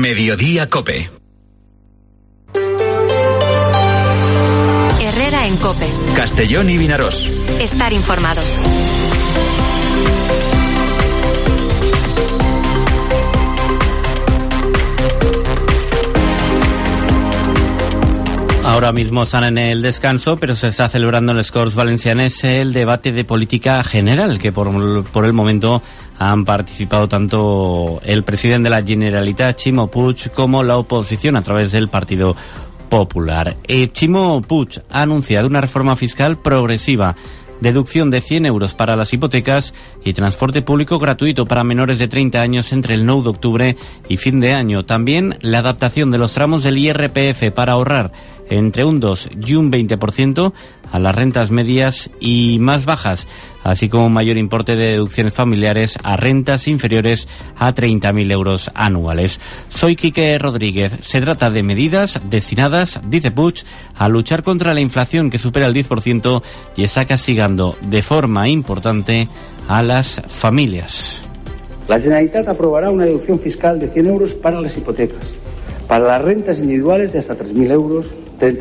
Mediodía COPE. Herrera en COPE. Castellón y Vinarós. Estar informado. Ahora mismo están en el descanso, pero se está celebrando en les Corts Valencianes el debate de política general, que por el momento han participado tanto el presidente de la Generalitat, Ximo Puig, como la oposición a través del Partido Popular. Ximo Puig ha anunciado una reforma fiscal progresiva, deducción de 100 euros para las hipotecas y transporte público gratuito para menores de 30 años entre el 9 de octubre y fin de año. También la adaptación de los tramos del IRPF para ahorrar entre un 2 y un 20% a las rentas medias y más bajas, así como un mayor importe de deducciones familiares a rentas inferiores a 30.000 euros anuales. Soy Quique Rodríguez. Se trata de medidas destinadas, dice Puig, a luchar contra la inflación que supera el 10% y está castigando de forma importante a las familias. La Generalitat aprobará una deducción fiscal de 100 euros para las hipotecas, para las rentas individuales de hasta 30.000 euros,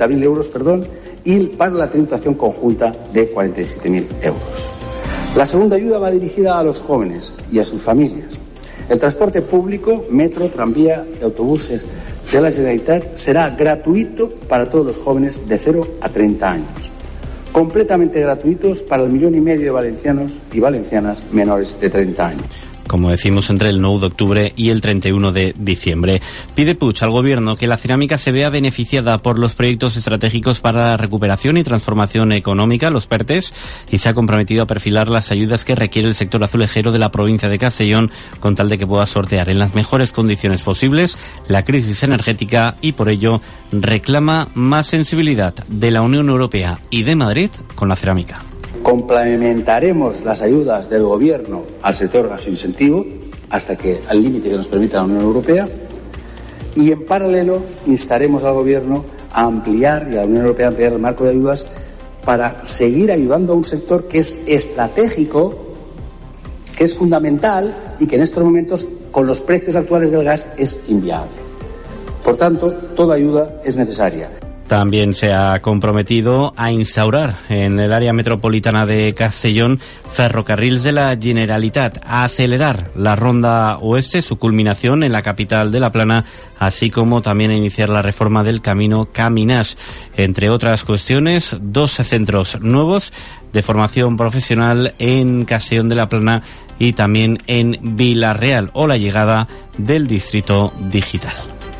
y para la tributación conjunta de 47.000 euros. La segunda ayuda va dirigida a los jóvenes y a sus familias. El transporte público, metro, tranvía y autobuses de la Generalitat será gratuito para todos los jóvenes de 0 a 30 años. Completamente gratuitos para el 1,5 millón de valencianos y valencianas menores de 30 años. Como decimos, entre el 9 de octubre y el 31 de diciembre. Pide Puig al Gobierno que la cerámica se vea beneficiada por los proyectos estratégicos para la recuperación y transformación económica, los PERTES, y se ha comprometido a perfilar las ayudas que requiere el sector azulejero de la provincia de Castellón con tal de que pueda sortear en las mejores condiciones posibles la crisis energética y por ello reclama más sensibilidad de la Unión Europea y de Madrid con la cerámica. Complementaremos las ayudas del Gobierno al sector gasoincentivo hasta que al límite que nos permita la Unión Europea, y en paralelo instaremos al Gobierno a ampliar y a la Unión Europea a ampliar el marco de ayudas para seguir ayudando a un sector que es estratégico, que es fundamental y que en estos momentos con los precios actuales del gas es inviable. Por tanto, toda ayuda es necesaria. También se ha comprometido a instaurar en el área metropolitana de Castellón ferrocarriles de la Generalitat, a acelerar la Ronda Oeste, su culminación en la capital de La Plana, así como también a iniciar la reforma del camino Caminàs. Entre otras cuestiones, 12 centros nuevos de formación profesional en Castellón de la Plana y también en Vila-real, o la llegada del distrito digital.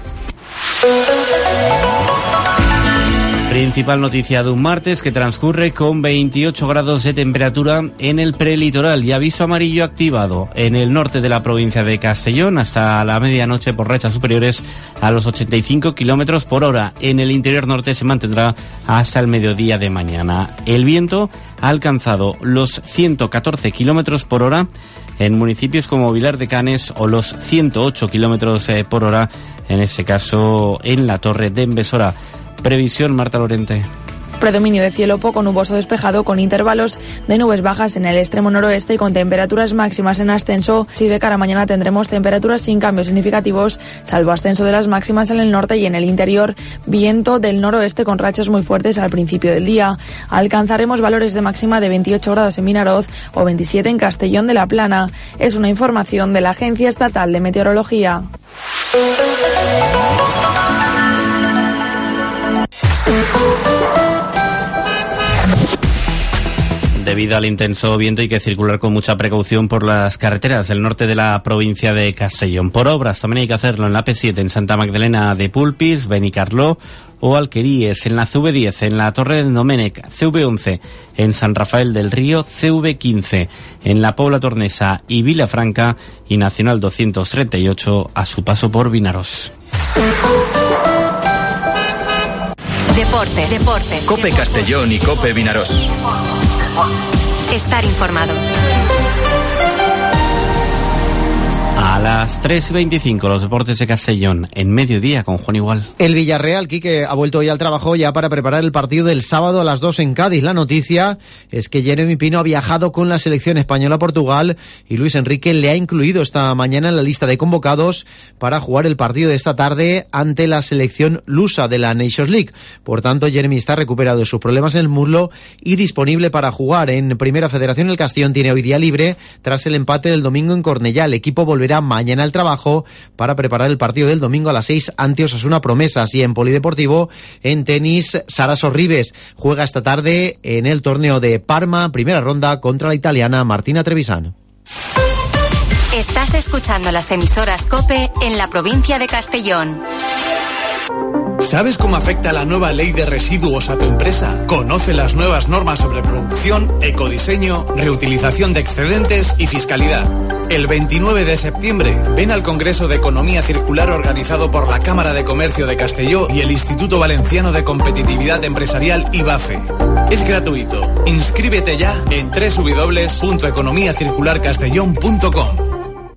Principal noticia de un martes que transcurre con 28 grados de temperatura en el prelitoral y aviso amarillo activado en el norte de la provincia de Castellón hasta la medianoche por rachas superiores a los 85 kilómetros por hora. En el interior norte se mantendrá hasta el mediodía de mañana. El viento ha alcanzado los 114 kilómetros por hora en municipios como Vilar de Canes o los 108 kilómetros por hora, en este caso en la Torre de Envesora. Previsión, Marta Lorente. Predominio de cielo poco nuboso despejado con intervalos de nubes bajas en el extremo noroeste y con temperaturas máximas en ascenso. Si de cara a mañana tendremos temperaturas sin cambios significativos, salvo ascenso de las máximas en el norte y en el interior. Viento del noroeste con rachas muy fuertes al principio del día. Alcanzaremos valores de máxima de 28 grados en Vinarós o 27 en Castellón de la Plana. Es una información de la Agencia Estatal de Meteorología. Debido al intenso viento hay que circular con mucha precaución por las carreteras del norte de la provincia de Castellón. Por obras también hay que hacerlo en la P7 en Santa Magdalena de Pulpis, Benicarló o Alqueríes, en la CV10 en la Torre de Domènec, CV11 en San Rafael del Río, CV15 en la Pobla Tornesa y Vilafranca y Nacional 238 a su paso por Vinarós. Deportes. COPE Castellón y COPE Vinarós. Estar informado. A las 3:25, los deportes de Castellón, en mediodía con Juan Igual. El Villarreal, Quique, ha vuelto hoy al trabajo ya para preparar el partido del sábado a las 2 en Cádiz. La noticia es que Jeremy Pino ha viajado con la selección española a Portugal y Luis Enrique le ha incluido esta mañana en la lista de convocados para jugar el partido de esta tarde ante la selección lusa de la Nations League. Por tanto, Jeremy está recuperado de sus problemas en el muslo y disponible para jugar. En Primera Federación, el Castellón tiene hoy día libre tras el empate del domingo en Cornellá. El equipo volverá mañana al trabajo para preparar el partido del domingo a las 6 ante Osasuna Promesas. Y en polideportivo, en tenis, Sara Sorribes juega esta tarde en el torneo de Parma, primera ronda contra la italiana Martina Trevisan. Estás escuchando las emisoras COPE en la provincia de Castellón. ¿Sabes cómo afecta la nueva ley de residuos a tu empresa? Conoce las nuevas normas sobre producción, ecodiseño, reutilización de excedentes y fiscalidad. El 29 de septiembre, ven al Congreso de Economía Circular organizado por la Cámara de Comercio de Castelló y el Instituto Valenciano de Competitividad Empresarial IBAFE. Es gratuito. Inscríbete ya en www.economiacircularcastellón.com.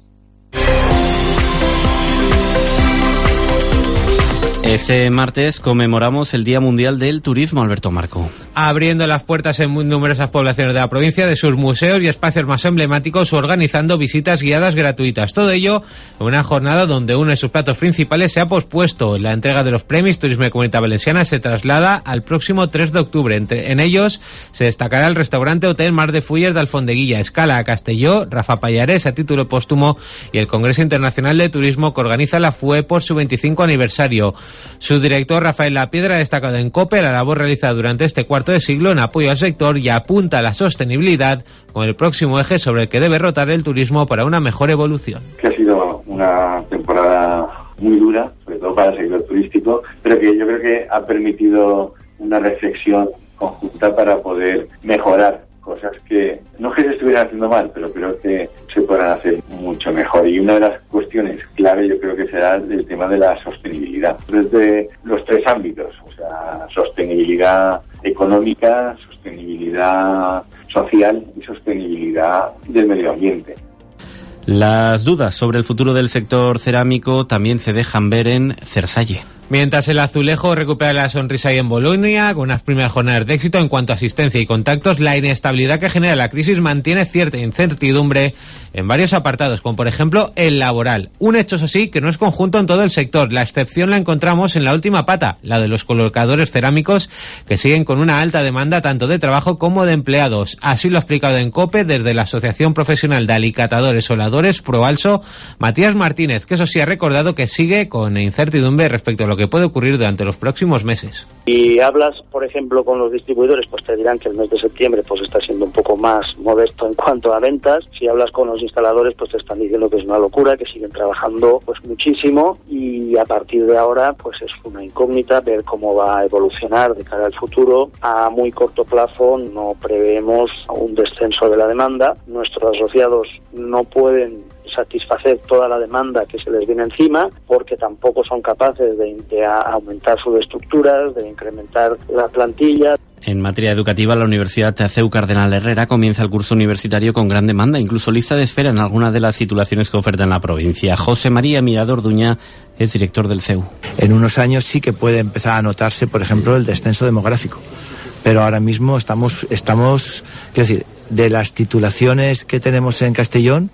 Este martes conmemoramos el Día Mundial del Turismo, Alberto Marco. Abriendo las puertas en muy numerosas poblaciones de la provincia de sus museos y espacios más emblemáticos, organizando visitas guiadas gratuitas. Todo ello en una jornada donde uno de sus platos principales se ha pospuesto. La entrega de los premios Turisme Comunitat Valenciana se traslada al próximo 3 de octubre. En ellos se destacará el restaurante Hotel Mar de Fuller de Alfondeguilla, Escala a Castelló, Rafa Pallarés a título póstumo y el Congreso Internacional de Turismo que organiza la FUE por su 25 aniversario. Su director, Rafael Lapiedra, ha destacado en COPE la labor realizada durante este cuarto de siglo en apoyo al sector y apunta a la sostenibilidad con el próximo eje sobre el que debe rotar el turismo para una mejor evolución. Que ha sido una temporada muy dura, sobre todo para el sector turístico, pero que yo creo que ha permitido una reflexión conjunta para poder mejorar cosas que no es que se estuvieran haciendo mal, pero creo que se podrán hacer mucho mejor. Y una de las cuestiones clave yo creo que será el tema de la sostenibilidad. Desde los tres ámbitos, o sea, sostenibilidad económica, sostenibilidad social y sostenibilidad del medio ambiente. Las dudas sobre el futuro del sector cerámico también se dejan ver en Cersalle. Mientras el azulejo recupera la sonrisa ahí en Bolonia, con unas primeras jornadas de éxito en cuanto a asistencia y contactos, la inestabilidad que genera la crisis mantiene cierta incertidumbre en varios apartados, como por ejemplo el laboral. Un hecho, eso sí, que no es conjunto en todo el sector. La excepción la encontramos en la última pata, la de los colocadores cerámicos, que siguen con una alta demanda tanto de trabajo como de empleados. Así lo ha explicado en COPE desde la Asociación Profesional de Alicatadores Soladores, Proalso, Matías Martínez, que eso sí ha recordado que sigue con incertidumbre respecto a lo que puede ocurrir durante los próximos meses. Si hablas, por ejemplo, con los distribuidores, pues te dirán que el mes de septiembre pues está siendo un poco más modesto en cuanto a ventas. Si hablas con los instaladores, pues te están diciendo que es una locura, que siguen trabajando pues muchísimo, y a partir de ahora pues es una incógnita ver cómo va a evolucionar de cara al futuro. A muy corto plazo no prevemos un descenso de la demanda. Nuestros asociados no pueden satisfacer toda la demanda que se les viene encima, porque tampoco son capaces de aumentar sus estructuras, de incrementar la plantilla. En materia educativa, la Universidad CEU Cardenal Herrera comienza el curso universitario con gran demanda, incluso lista de espera en algunas de las titulaciones que oferta en la provincia. José María Mirador Duña es director del CEU. En unos años sí que puede empezar a notarse, por ejemplo, el descenso demográfico, pero ahora mismo estamos, quiero decir, de las titulaciones que tenemos en Castellón,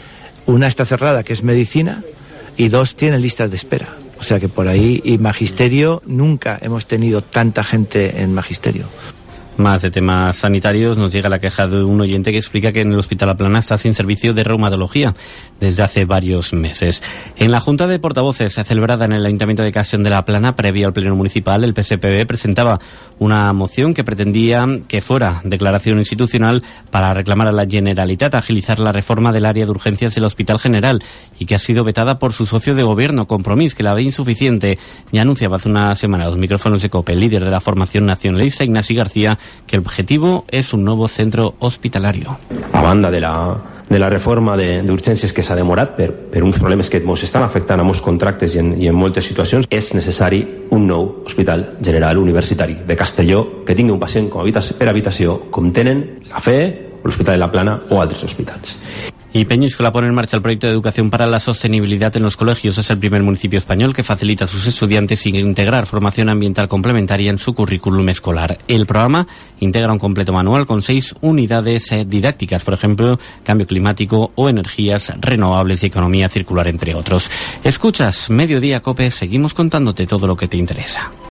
una está cerrada, que es medicina, y 2 tienen listas de espera. O sea que por ahí, y magisterio, nunca hemos tenido tanta gente en magisterio. Más de temas sanitarios, nos llega la queja de un oyente que explica que en el Hospital La Plana está sin servicio de reumatología desde hace varios meses. En la Junta de Portavoces celebrada en el Ayuntamiento de Castellón de La Plana, previo al Pleno Municipal, el PSPB presentaba una moción que pretendía que fuera declaración institucional para reclamar a la Generalitat agilizar la reforma del área de urgencias del Hospital General, y que ha sido vetada por su socio de gobierno, Compromís, que la ve insuficiente. Ya anunciaba hace una semana a los micrófonos de COPE el líder de la formación nacionalista, Ignasi García, que el objetivo és un nou centre hospitalari. A banda de la reforma d'urgències que s'ha demorat per uns problemes que ens estan afectant a molts contractes i en moltes situacions, és necessari un nou Hospital General Universitari de Castelló que tingui un pacient per habitació com tenen la FE, l'Hospital de la Plana o altres hospitals. Y Peñíscola pone en marcha el proyecto de educación para la sostenibilidad en los colegios. Es el primer municipio español que facilita a sus estudiantes integrar formación ambiental complementaria en su currículum escolar. El programa integra un completo manual con 6 unidades didácticas, por ejemplo, cambio climático o energías renovables y economía circular, entre otros. Escuchas Mediodía COPE, seguimos contándote todo lo que te interesa.